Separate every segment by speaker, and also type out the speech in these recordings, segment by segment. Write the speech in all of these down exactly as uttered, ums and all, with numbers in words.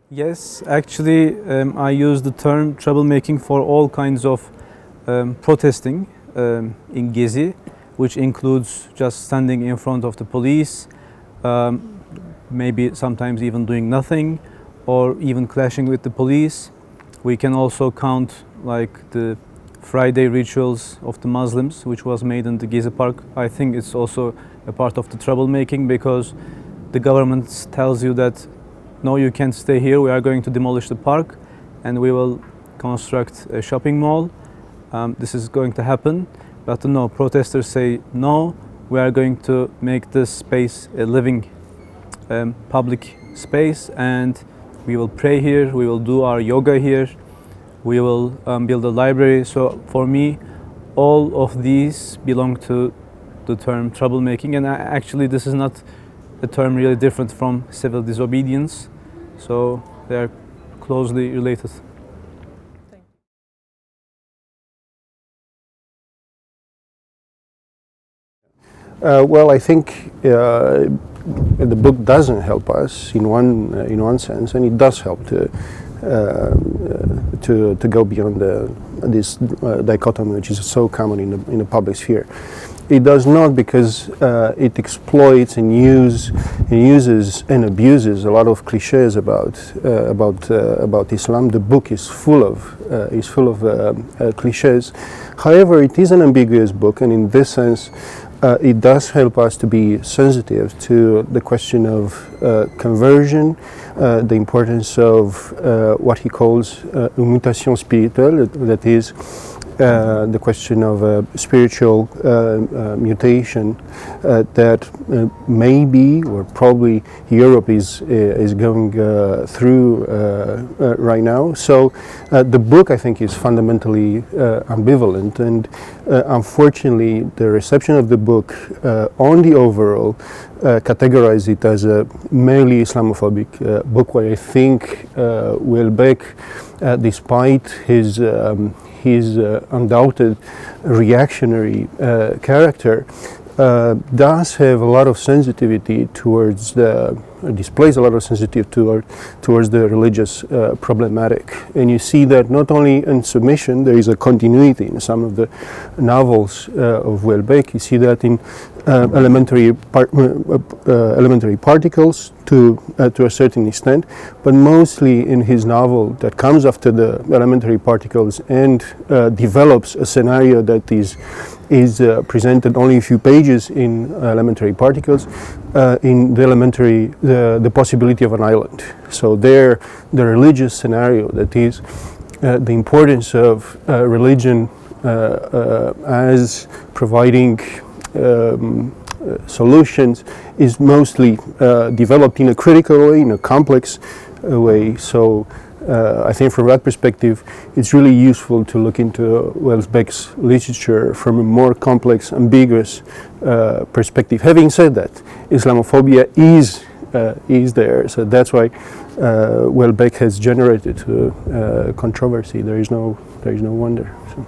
Speaker 1: Yes, actually, um, I use the term troublemaking for all kinds of um, protesting um, in Gezi, which includes just standing in front of the police, um, maybe sometimes even doing nothing, or even clashing with the police. We can also count like the Friday rituals of the Muslims, which was made in the Gezi Park. I think it's also a part of the troublemaking because the government tells you that no, you can't stay here, we are going to demolish the park and we will construct a shopping mall. Um, this is going to happen, but no, protesters say no, we are going to make this space a living um, public space and we will pray here, we will do our yoga here, we will um, build a library. So for me, all of these belong to the term troublemaking, and actually this is not a term really different from civil disobedience, so they are closely related.
Speaker 2: Uh, well, I think uh, the book doesn't help us in one uh, in one sense, and it does help to uh, to to go beyond the, this uh, dichotomy which is so common in the in the public sphere. It does not because uh, it exploits and use and uses and abuses a lot of cliches about uh, about uh, about Islam. The book is full of uh, is full of uh, uh, cliches. However, it is an ambiguous book, and in this sense, uh, it does help us to be sensitive to the question of uh, conversion, uh, the importance of uh, what he calls uh, mutation spirituelle, that is. Uh, the question of uh, spiritual uh, uh, mutation uh, that uh, maybe or probably Europe is uh, is going uh, through uh, uh, right now. So uh, the book, I think, is fundamentally uh, ambivalent, and uh, unfortunately the reception of the book uh, on the overall uh, categorize it as a merely Islamophobic uh, book, where I think uh, Houellebecq, uh, despite his um, his uh, undoubted reactionary uh, character, uh, does have a lot of sensitivity towards the, uh, displays a lot of sensitivity toward, towards the religious uh, problematic. And you see that not only in Submission, there is a continuity in some of the novels uh, of Houellebecq. You see that in uh, elementary, par uh, uh, elementary particles to, uh, to a certain extent, but mostly in his novel that comes after the elementary particles and uh, develops a scenario that is is uh, presented only a few pages in uh, elementary particles, uh, in the elementary, the, the possibility of an island. So there, the religious scenario, that is uh, the importance of uh, religion uh, uh, as providing um, uh, solutions, is mostly uh, developed in a critical way, in a complex uh, way. So Uh, I think from that perspective, it's really useful to look into Houellebecq's literature from a more complex, ambiguous uh, perspective. Having said that, Islamophobia is uh, is there, so that's why uh, Houellebecq has generated uh, uh, controversy. There is no there is no wonder. So.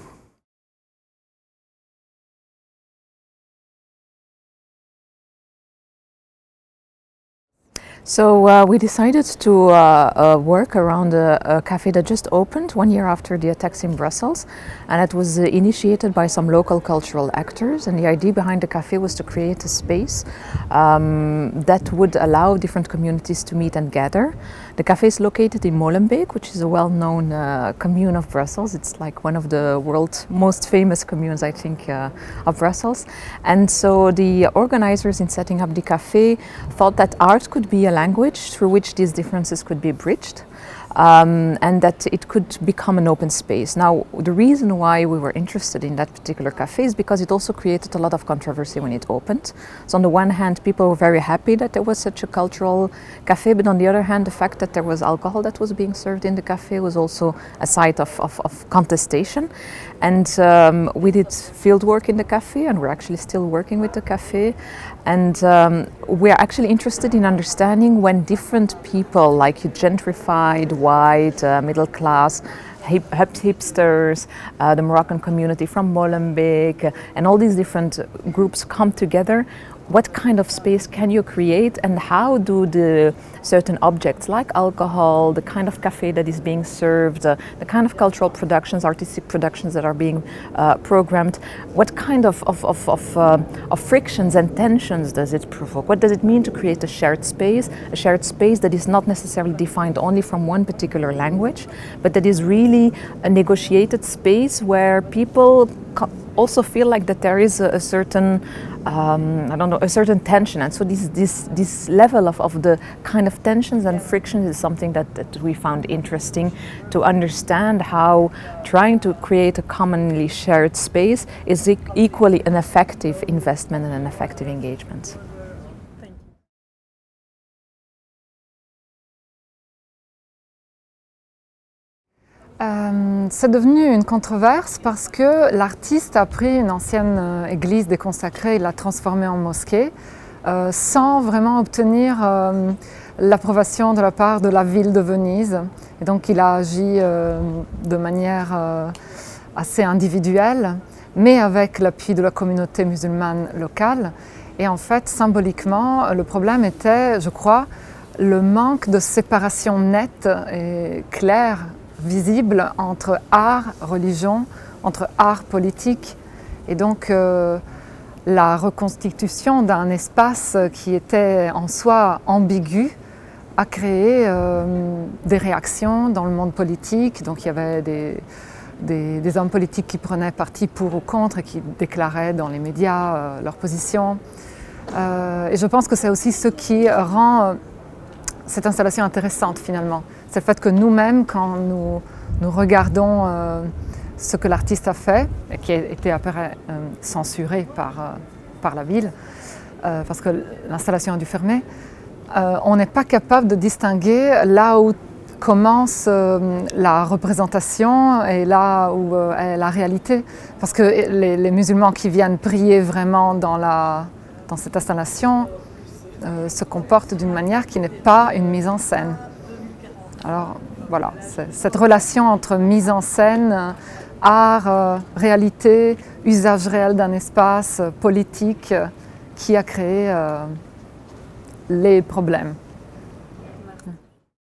Speaker 3: So uh, we decided to uh, uh, work around a, a cafe that just opened one year after the attacks in Brussels, and it was uh, initiated by some local cultural actors. And the idea behind the cafe was to create a space um, that would allow different communities to meet and gather. The cafe is located in Molenbeek, which is a well-known uh, commune of Brussels. It's like one of the world's most famous communes, I think, uh, of Brussels. And so the organizers, in setting up the cafe, thought that art could be a language through which these differences could be bridged, um, and that it could become an open space. Now, the reason why we were interested in that particular cafe is because it also created a lot of controversy when it opened. So on the one hand, people were very happy that there was such a cultural cafe, but on the other hand, the fact that there was alcohol that was being served in the cafe was also a site of, of, of contestation. And um, we did field work in the cafe, and we're actually still working with the cafe. And um, we're actually interested in understanding when different people, like gentrified, white, uh, middle class, hip, hipsters, uh, the Moroccan community from Molenbeek, uh, and all these different groups come together, what kind of space can you create, and how do the certain objects like alcohol, the kind of cafe that is being served, uh, the kind of cultural productions, artistic productions that are being uh, programmed, what kind of, of, of, of, uh, of frictions and tensions does it provoke? What does it mean to create a shared space, a shared space that is not necessarily defined only from one particular language, but that is really a negotiated space where people co- also feel like that there is a, a certain, um, I don't know, a certain tension. And so this this this level of, of the kind of tensions and frictions is something that, that we found interesting to understand how trying to create a commonly shared space is e- equally an effective investment and an effective engagement.
Speaker 4: Euh, c'est devenu une controverse parce que l'artiste a pris une ancienne euh, église déconsacrée et l'a transformée en mosquée euh, sans vraiment obtenir euh, l'approbation de la part de la ville de Venise. Et donc il a agi euh, de manière euh, assez individuelle, mais avec l'appui de la communauté musulmane locale. Et en fait, symboliquement, le problème était, je crois, le manque de séparation nette et claire, visible entre art, religion, entre art politique. Et donc euh, la reconstitution d'un espace qui était en soi ambigu a créé euh, des réactions dans le monde politique. Donc il y avait des, des, des hommes politiques qui prenaient parti pour ou contre et qui déclaraient dans les médias euh, leur position. Euh, et je pense que c'est aussi ce qui rend euh, cette installation intéressante finalement. C'est le fait que nous-mêmes, quand nous, nous regardons euh, ce que l'artiste a fait, et qui a été après euh, censuré par, euh, par la ville, euh, parce que l'installation a dû fermer, euh, on n'est pas capable de distinguer là où commence euh, la représentation et là où euh, est la réalité. Parce que les, les musulmans qui viennent prier vraiment dans, la, dans cette installation euh, se comportent d'une manière qui n'est pas une mise en scène. Alors voilà, cette relation entre mise en scène, art, euh, réalité, usage réel d'un espace, euh, politique, euh, qui a créé euh, les problèmes.